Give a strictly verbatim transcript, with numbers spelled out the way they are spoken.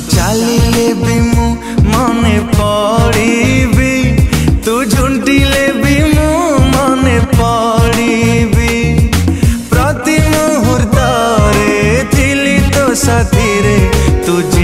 ଚାଲିଲେ ବି ମୁଁ ମନେ ପଡ଼ିବି, ତୁ ଝୁଣ୍ଟିଲେ ବି ମୁଁ ମନେ ପଡ଼ିବି। ପ୍ରତି ମୁହୂର୍ତ୍ତରେ ଥିଲି ତୋ ସାଥିରେ, ତୁ